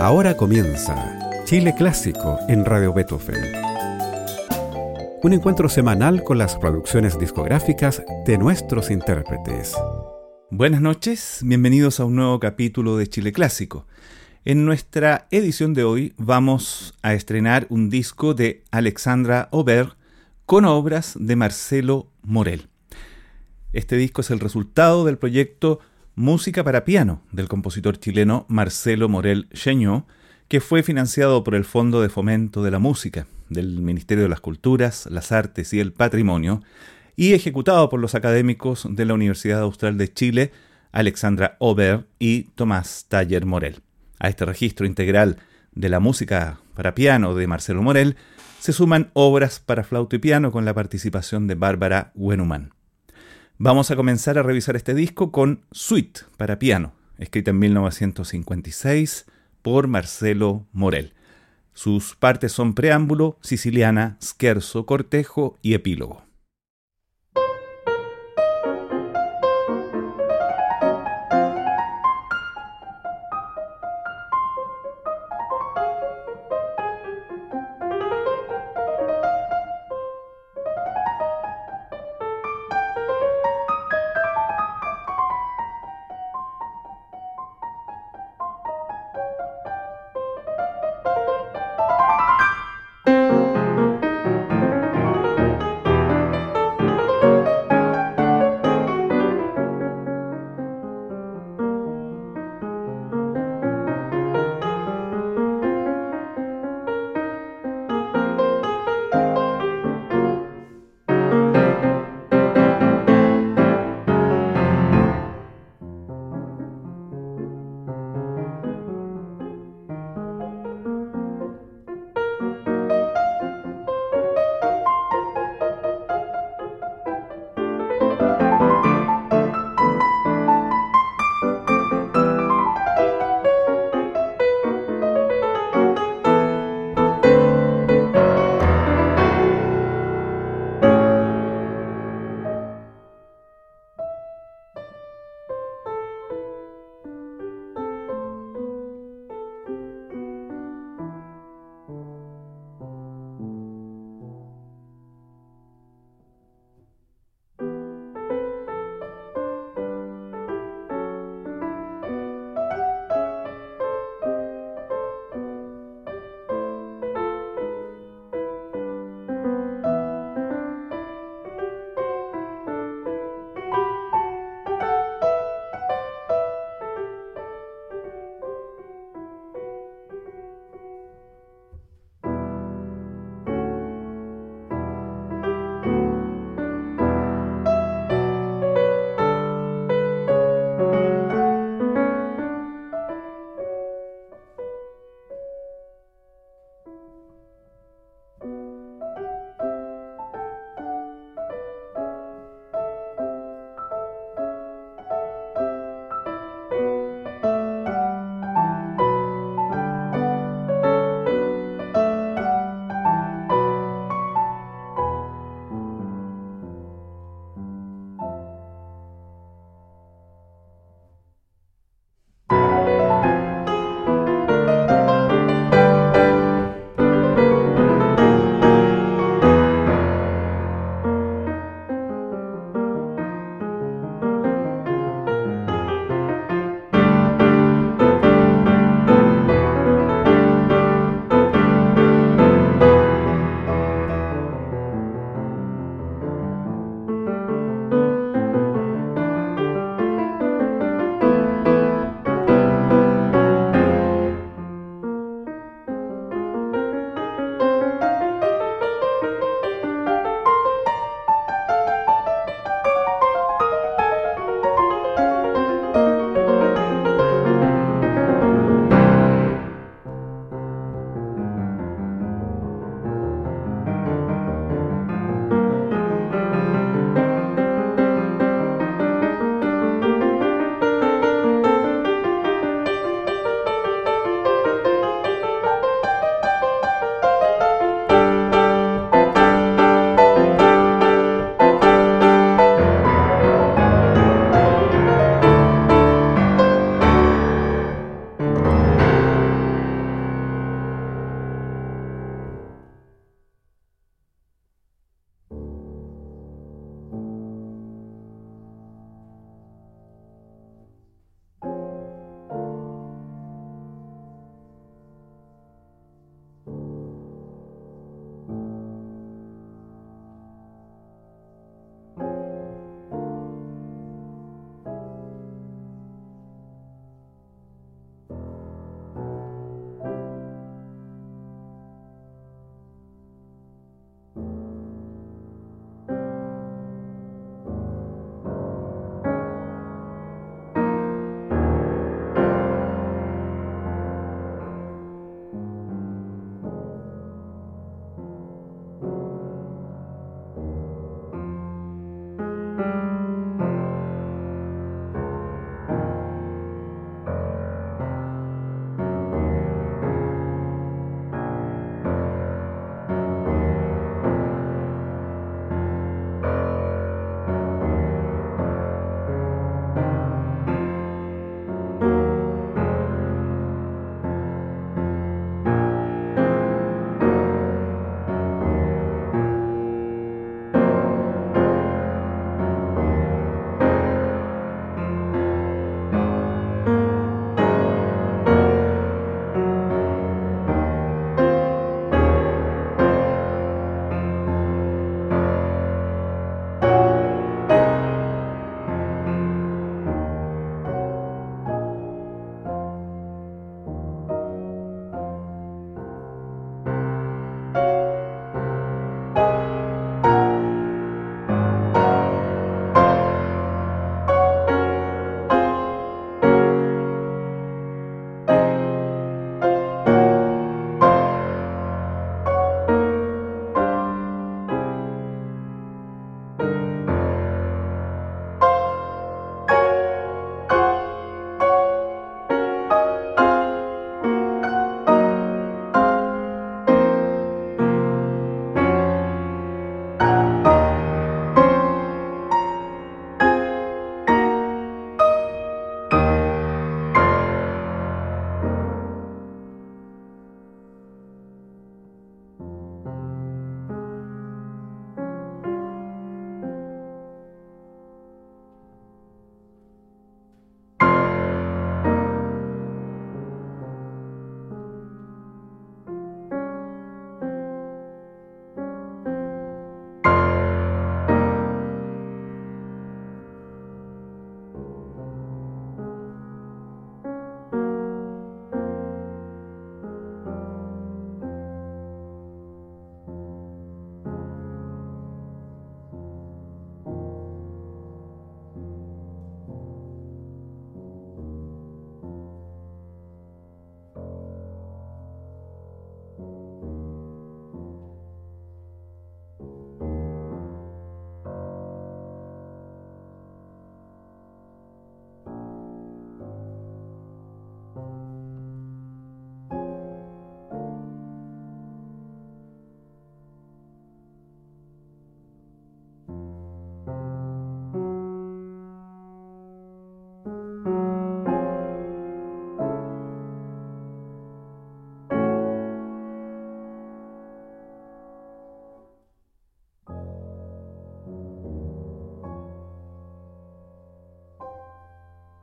Ahora comienza Chile Clásico en Radio Beethoven. Un encuentro semanal con las producciones discográficas de nuestros intérpretes. Buenas noches, bienvenidos a un nuevo capítulo de Chile Clásico. En nuestra edición de hoy vamos a estrenar un disco de Alexandra Aubert con obras de Marcelo Morel. Este disco es el resultado del proyecto Música para piano del compositor chileno Marcelo Morel Chaigneau, que fue financiado por el Fondo de Fomento de la Música del Ministerio de las Culturas, las Artes y el Patrimonio y ejecutado por los académicos de la Universidad Austral de Chile, Alexandra Aubert y Tomás Taller Morel. A este registro integral de la música para piano de Marcelo Morel se suman obras para flauta y piano con la participación de Bárbara Wennemann. Vamos a comenzar a revisar este disco con Suite para piano, escrita en 1956 por Marcelo Morel. Sus partes son preámbulo, siciliana, scherzo, cortejo y epílogo.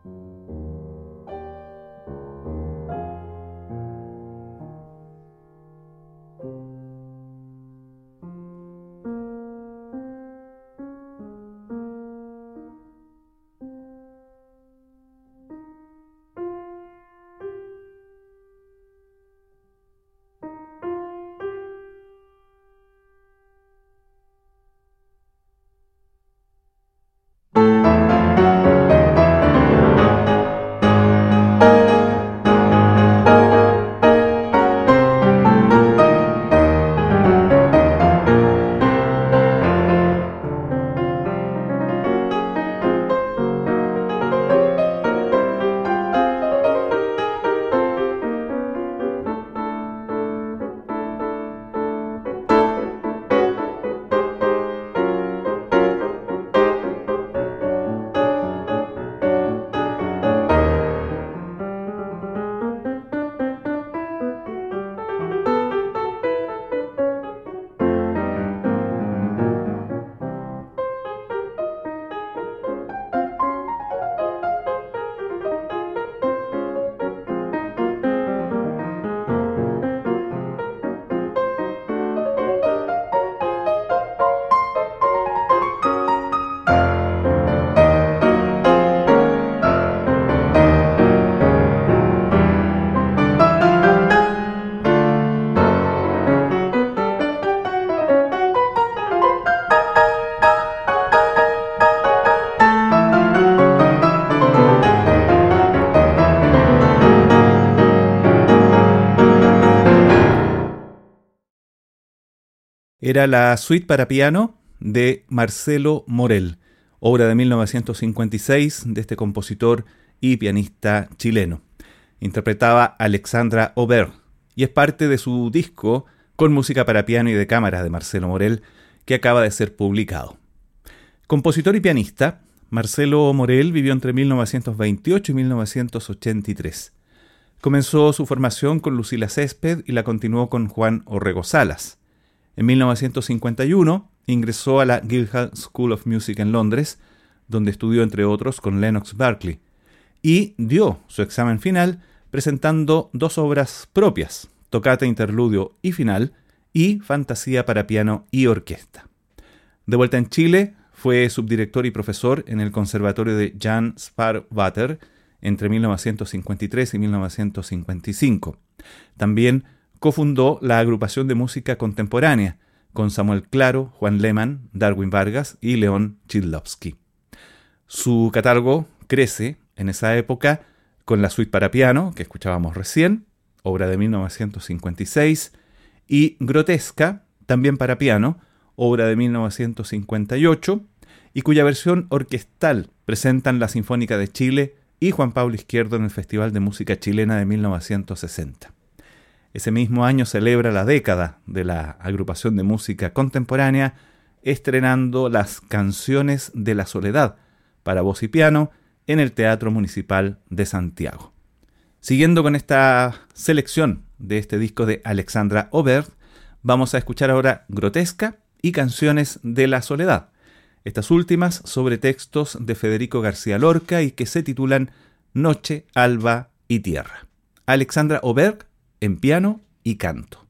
Era la suite para piano de Marcelo Morell, obra de 1956 de este compositor y pianista chileno. Interpretaba Alexandra Aubert y es parte de su disco con música para piano y de cámara de Marcelo Morell, que acaba de ser publicado. Compositor y pianista, Marcelo Morell vivió entre 1928 y 1983. Comenzó su formación con Lucila Césped y la continuó con Juan Orrego Salas. En 1951 ingresó a la Guildhall School of Music en Londres, donde estudió entre otros con Lennox Berkeley, y dio su examen final presentando dos obras propias, Tocata Interludio y Final y Fantasía para piano y orquesta. De vuelta en Chile, fue subdirector y profesor en el Conservatorio de Jan Sparvater entre 1953 y 1955. También cofundó la agrupación de música contemporánea con Samuel Claro, Juan Lehmann, Darwin Vargas y León Chidlovsky. Su catálogo crece en esa época con la suite para piano, que escuchábamos recién, obra de 1956, y Grotesca, también para piano, obra de 1958, y cuya versión orquestal presentan la Sinfónica de Chile y Juan Pablo Izquierdo en el Festival de Música Chilena de 1960. Ese mismo año celebra la década de la agrupación de música contemporánea, estrenando las Canciones de la Soledad para voz y piano en el Teatro Municipal de Santiago. Siguiendo con esta selección de este disco de Alexandra Aubert, vamos a escuchar ahora Grotesca y Canciones de la Soledad, estas últimas sobre textos de Federico García Lorca y que se titulan Noche, Alba y Tierra. Alexandra Aubert en piano y canto.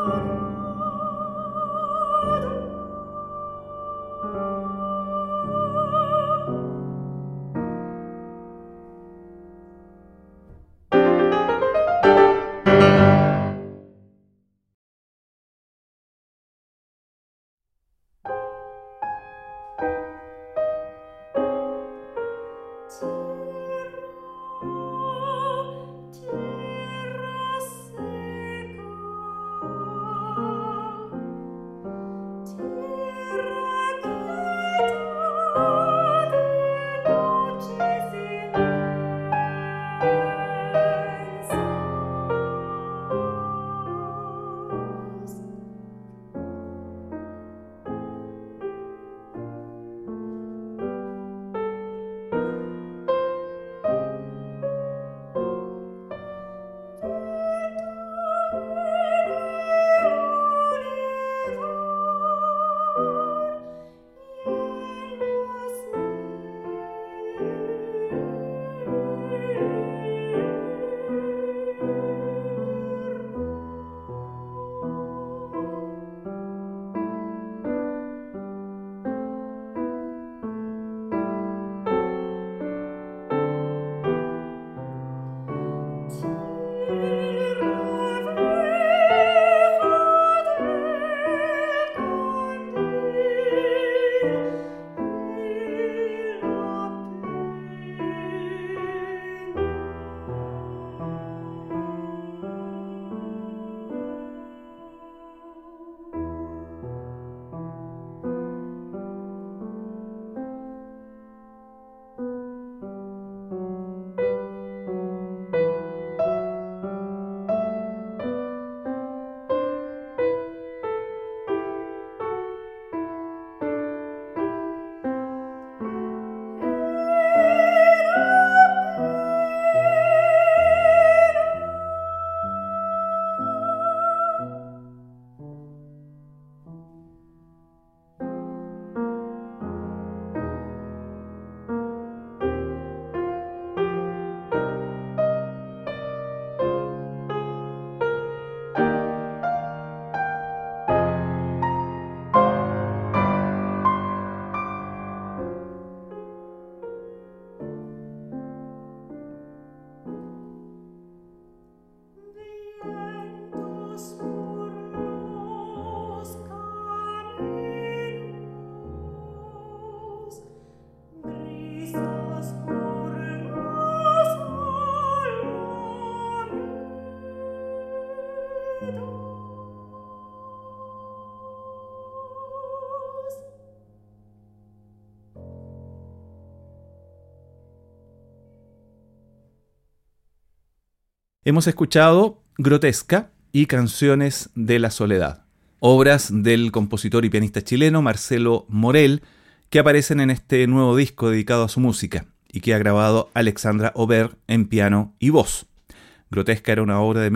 Hemos escuchado Grotesca y Canciones de la Soledad, obras del compositor y pianista chileno Marcelo Morel, que aparecen en este nuevo disco dedicado a su música y que ha grabado Alexandra Aubert en piano y voz. Grotesca era una obra de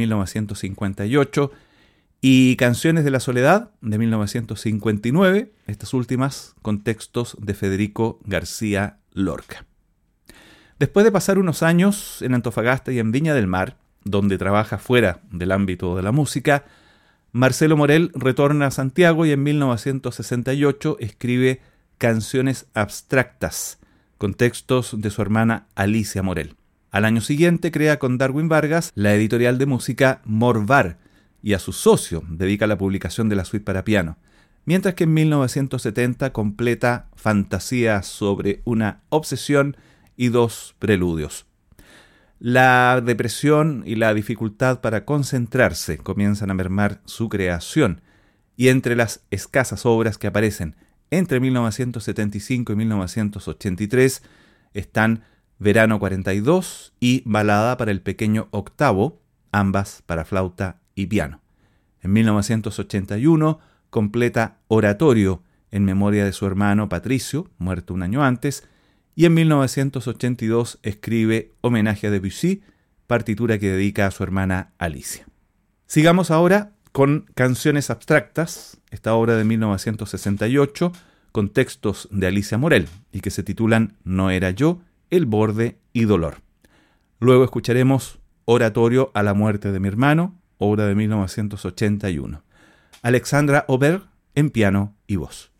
1958 y Canciones de la Soledad de 1959, estas últimas con textos de Federico García Lorca. Después de pasar unos años en Antofagasta y en Viña del Mar, donde trabaja fuera del ámbito de la música, Marcelo Morel retorna a Santiago y en 1968 escribe Canciones Abstractas, con textos de su hermana Alicia Morel. Al año siguiente crea con Darwin Vargas la editorial de música Morvar y a su socio dedica la publicación de la suite para piano, mientras que en 1970 completa Fantasía sobre una obsesión y 2 preludios. La depresión y la dificultad para concentrarse comienzan a mermar su creación, y entre las escasas obras que aparecen entre 1975 y 1983 están Verano 42 y Balada para el pequeño octavo, ambas para flauta y piano. En 1981 completa Oratorio en memoria de su hermano Patricio, muerto un año antes, y en 1982 escribe Homenaje a Debussy, partitura que dedica a su hermana Alicia. Sigamos ahora con Canciones Abstractas, esta obra de 1968, con textos de Alicia Morel, y que se titulan No era yo, El borde y Dolor. Luego escucharemos Oratorio a la muerte de mi hermano, obra de 1981. Alexandra Aubert en piano y voz.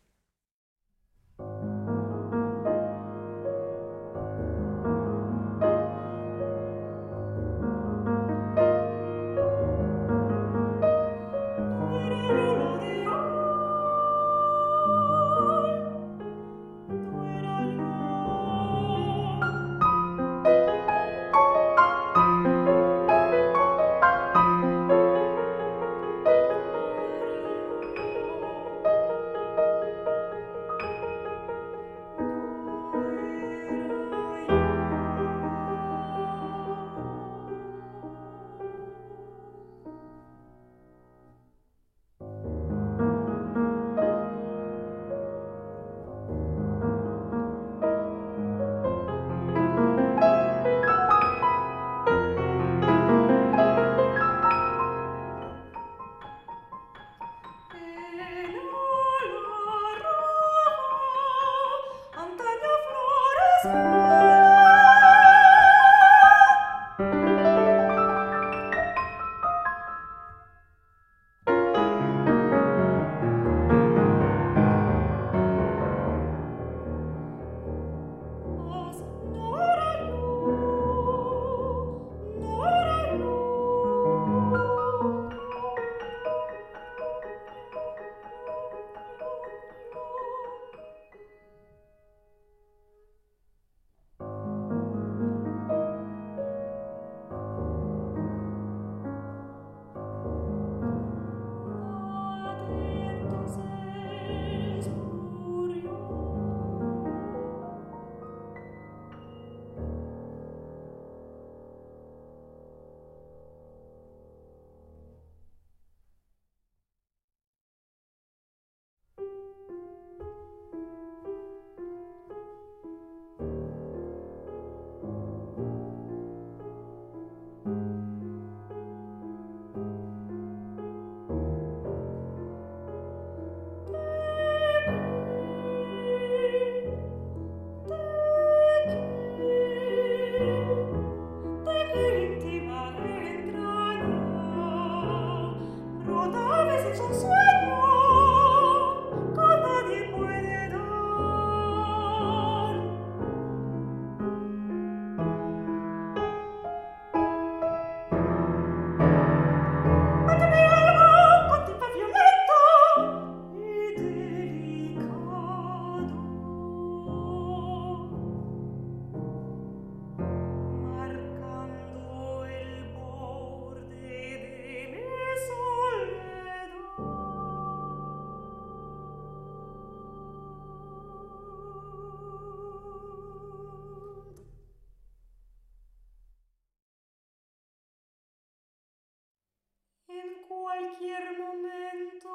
Cualquier momento,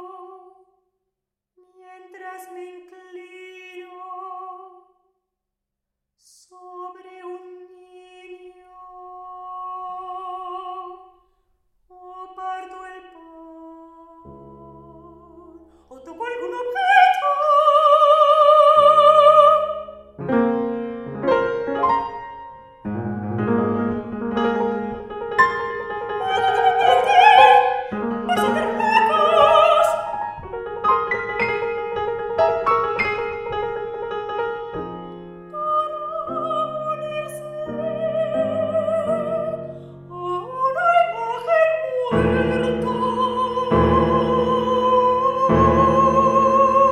mientras me inclino sobre un niño o parto el pan o toco algún objeto, una imagen muerta.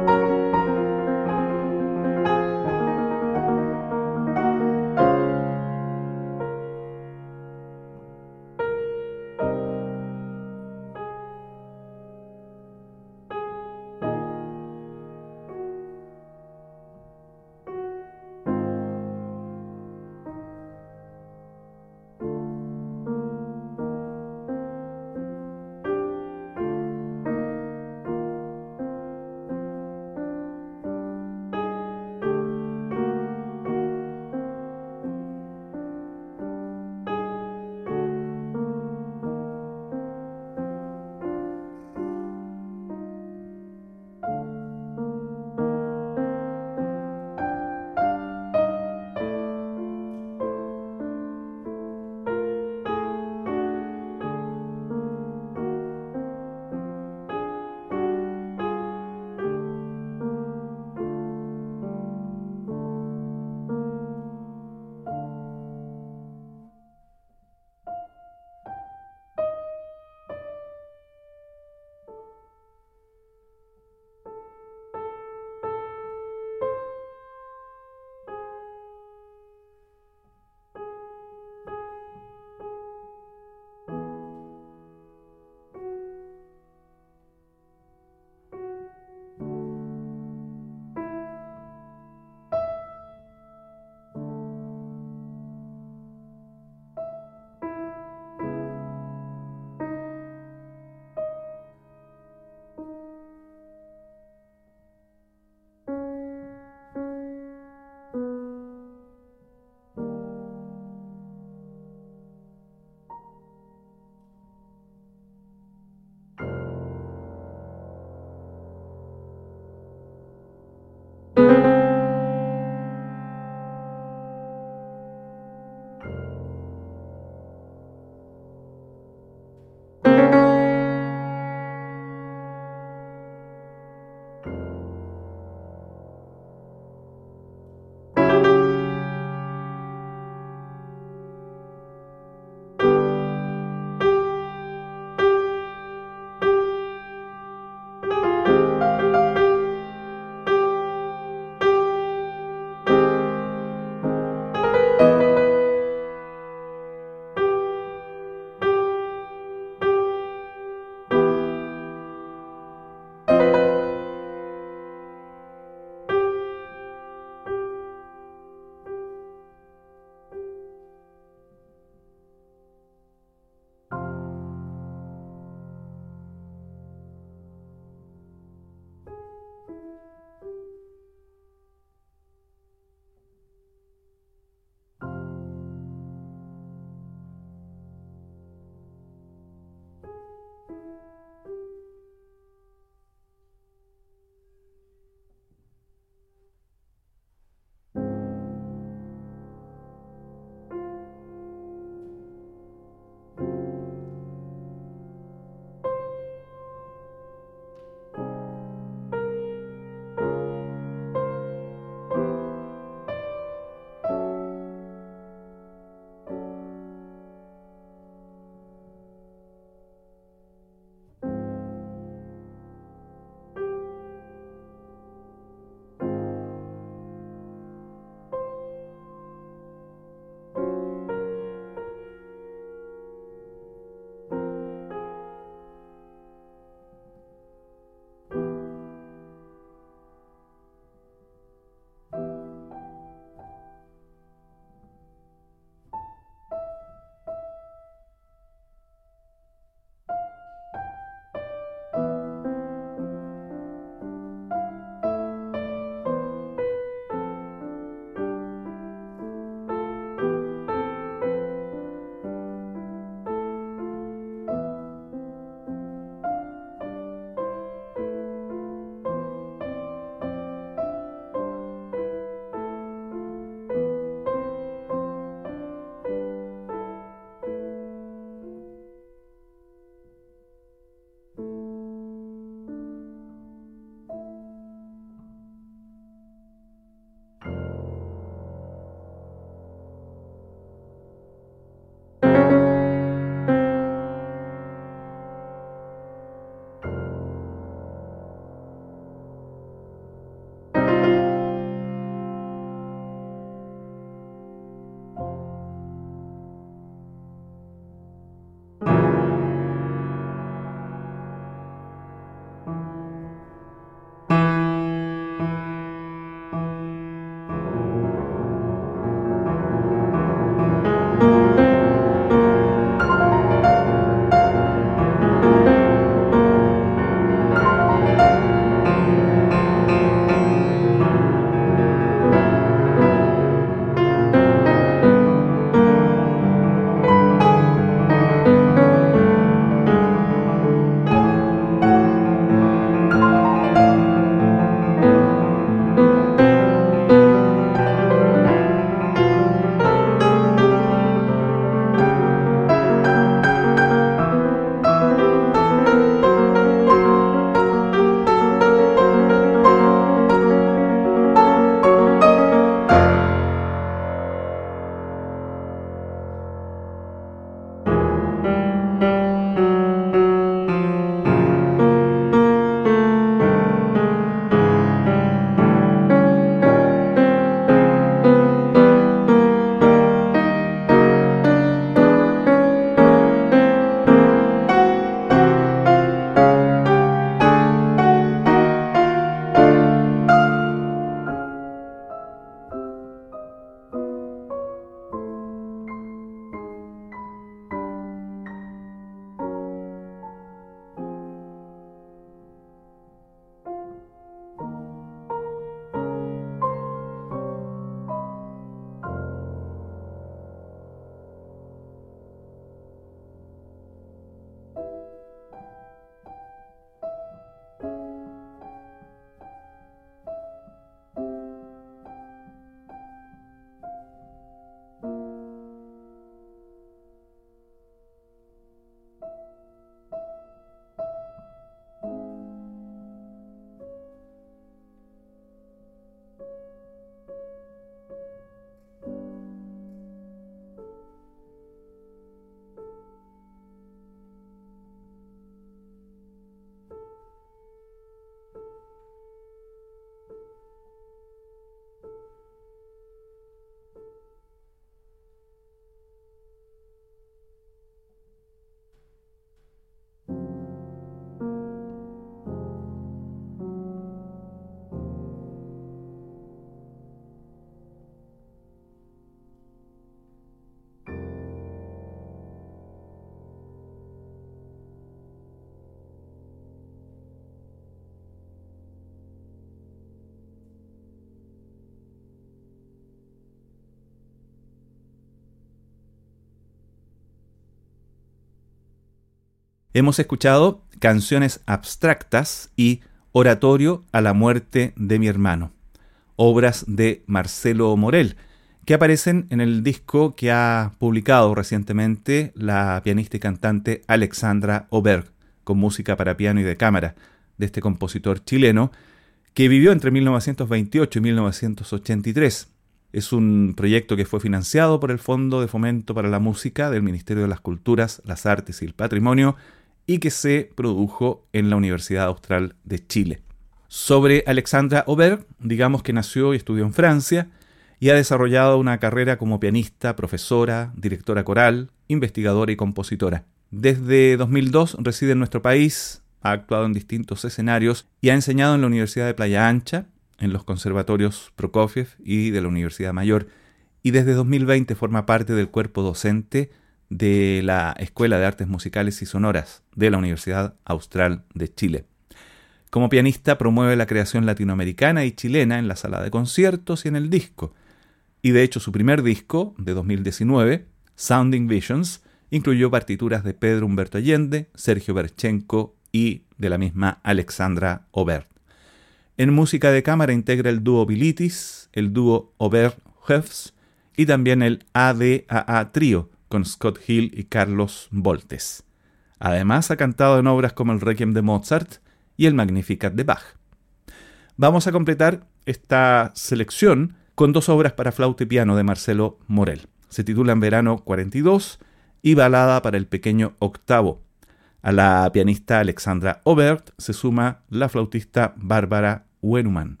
Hemos escuchado Canciones abstractas y Oratorio a la muerte de mi hermano, obras de Marcelo Morel, que aparecen en el disco que ha publicado recientemente la pianista y cantante Alexandra Oberg, con música para piano y de cámara, de este compositor chileno, que vivió entre 1928 y 1983. Es un proyecto que fue financiado por el Fondo de Fomento para la Música del Ministerio de las Culturas, las Artes y el Patrimonio, y que se produjo en la Universidad Austral de Chile. Sobre Alexandra Oberg, digamos que nació y estudió en Francia y ha desarrollado una carrera como pianista, profesora, directora coral, investigadora y compositora. Desde 2002 reside en nuestro país, ha actuado en distintos escenarios y ha enseñado en la Universidad de Playa Ancha, en los conservatorios Prokofiev y de la Universidad Mayor, y desde 2020 forma parte del cuerpo docente de la Escuela de Artes Musicales y Sonoras de la Universidad Austral de Chile. Como pianista promueve la creación latinoamericana y chilena en la sala de conciertos y en el disco. Y de hecho su primer disco, de 2019, Sounding Visions, incluyó partituras de Pedro Humberto Allende, Sergio Berchenko y de la misma Alexandra Oberg. En música de cámara integra el dúo Bilitis, el dúo Oberg-Höfs y también el ADAA Trío, con Scott Hill y Carlos Voltes. Además ha cantado en obras como el Requiem de Mozart y el Magnificat de Bach. Vamos a completar esta selección con dos obras para flauta y piano de Marcelo Morel. Se titulan Verano 42 y Balada para el pequeño octavo. A la pianista Alexandra Oberg se suma la flautista Bárbara Huenuman.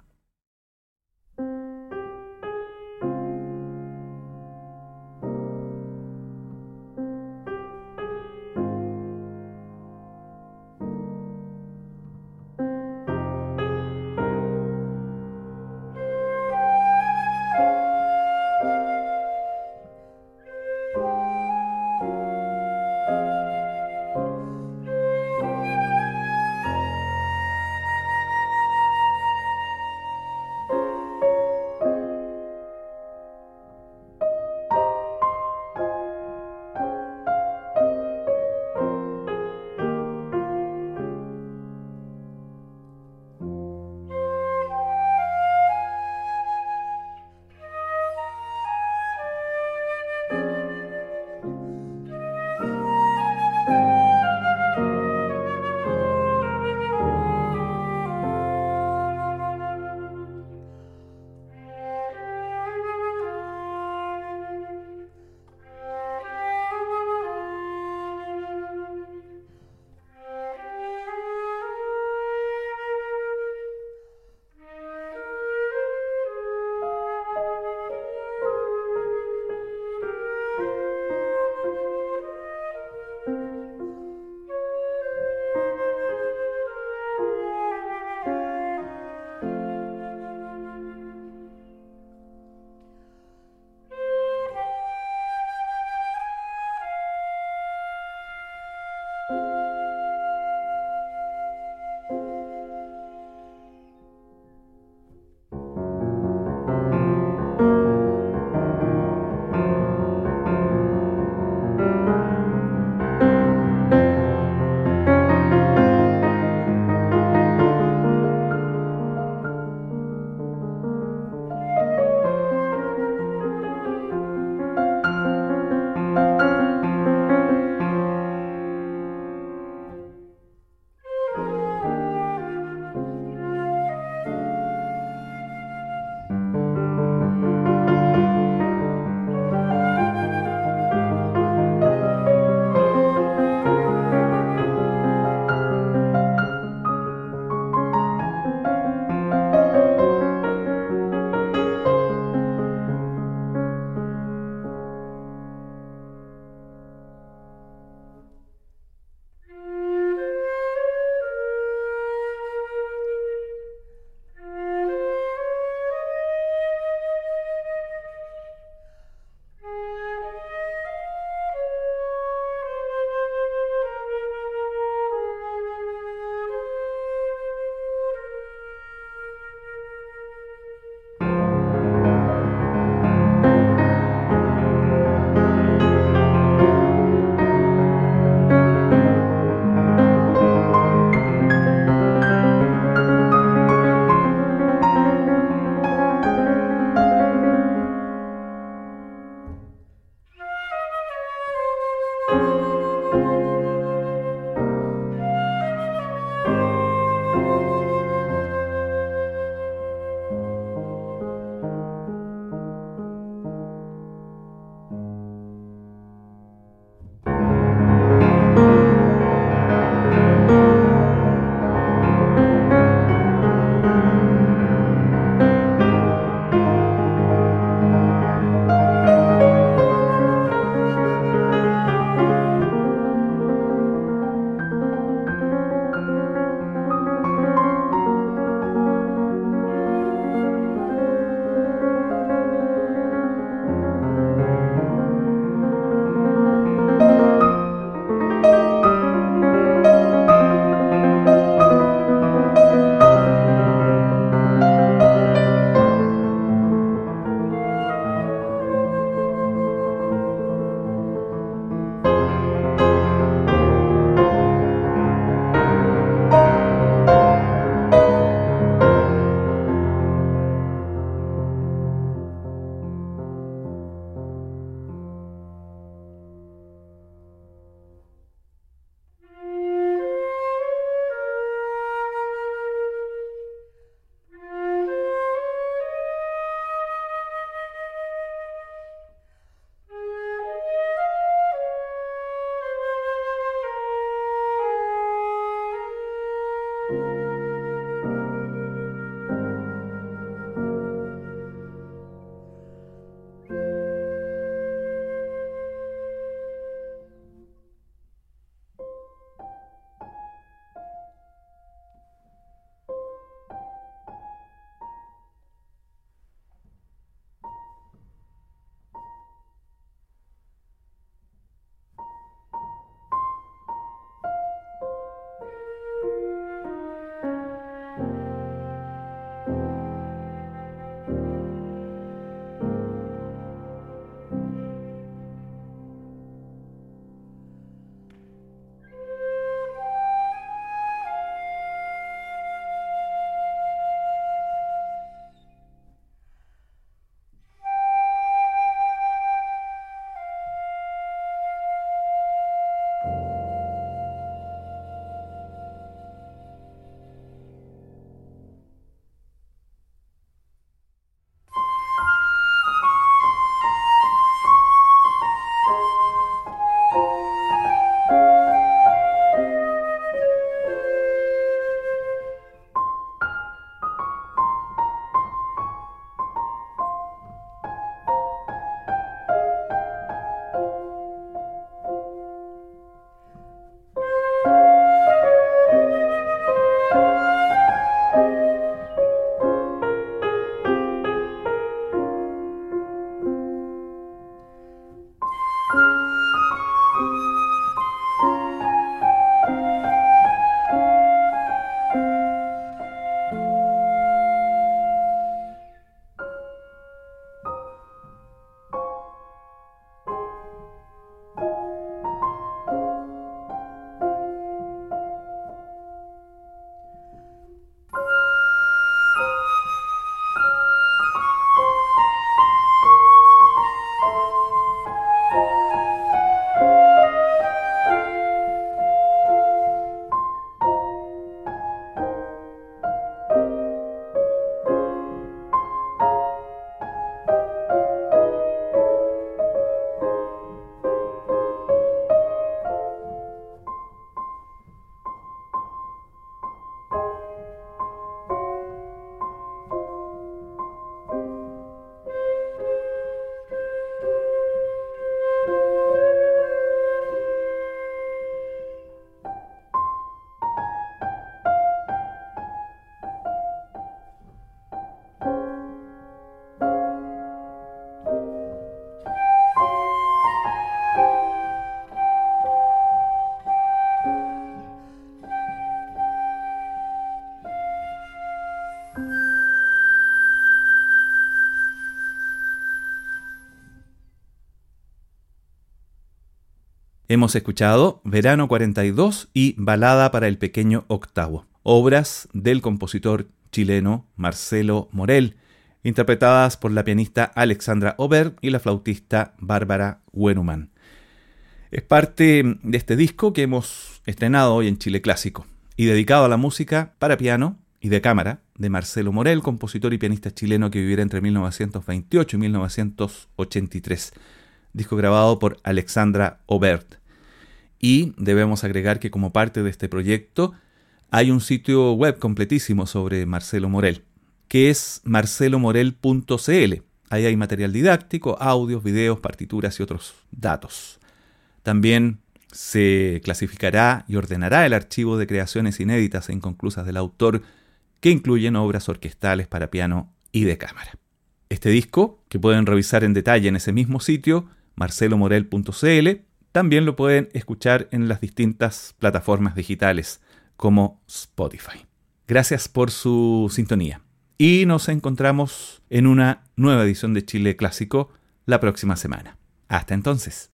Hemos escuchado Verano 42 y Balada para el pequeño octavo, obras del compositor chileno Marcelo Morel, interpretadas por la pianista Alexandra Aubert y la flautista Bárbara Huenumann. Es parte de este disco que hemos estrenado hoy en Chile Clásico y dedicado a la música para piano y de cámara de Marcelo Morel, compositor y pianista chileno que viviera entre 1928 y 1983. Disco grabado por Alexandra Aubert. Y debemos agregar que como parte de este proyecto hay un sitio web completísimo sobre Marcelo Morel, que es marcelomorel.cl. Ahí hay material didáctico, audios, videos, partituras y otros datos. También se clasificará y ordenará el archivo de creaciones inéditas e inconclusas del autor, que incluyen obras orquestales para piano y de cámara. Este disco, que pueden revisar en detalle en ese mismo sitio, marcelomorel.cl, también lo pueden escuchar en las distintas plataformas digitales como Spotify. Gracias por su sintonía y nos encontramos en una nueva edición de Chile Clásico la próxima semana. Hasta entonces.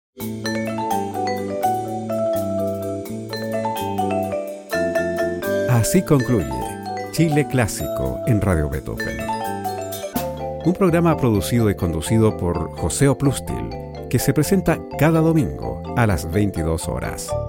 Así concluye Chile Clásico en Radio Beethoven. Un programa producido y conducido por José Oplustil, que se presenta cada domingo a las 22 horas.